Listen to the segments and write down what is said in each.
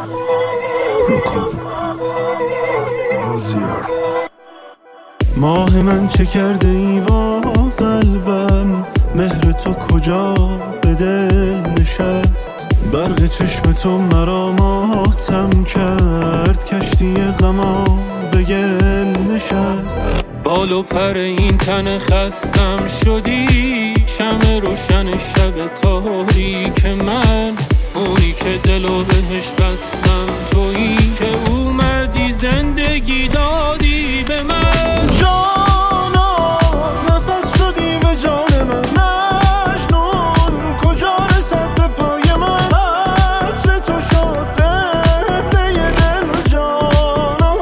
ماه من چه کرده ای با قلبم، مهر تو کجا به دل نشست؟ برق چشم تو مرا ماتم کرد، کشتی غما به گل نشست. بال و پر این تن خستم شدی، شمع روشن شب تاریک من، اونی که دلو بهش بستم، تویی که اومدی زندگی دادی به من. جانا نفس شدی به جان من، مجنون کجا رسد به پای من، عطر تو شد قبله دل جانا.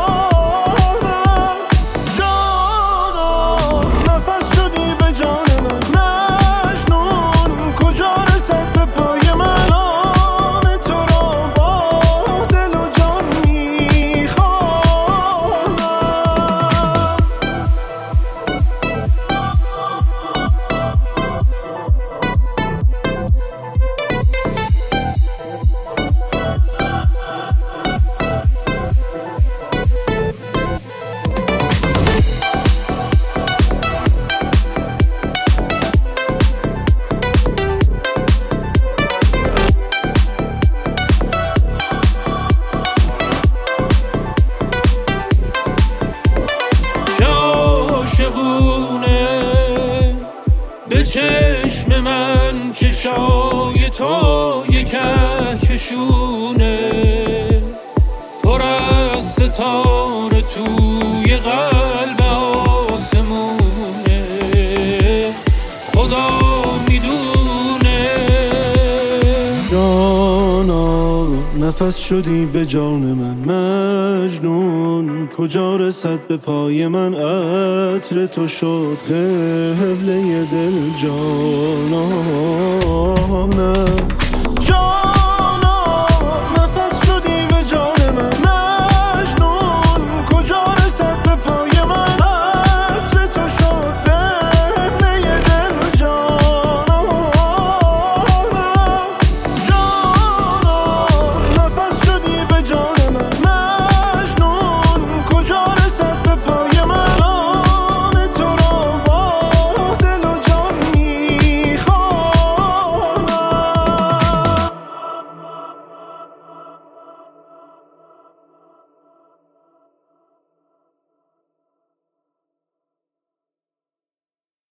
جانا نفس شدی به جان من، مجنون کجا رسد به پای من، نام تو را با دل و جان میخوانم. به چشم من چشای تو یک کهکشونه، پر از ستاره توی قلب آسمونه، خدا میدونه. جانا نفس شدی به جان من، مجنون کجا رسد به پای من، عطر تو شد قبله دل جانانم.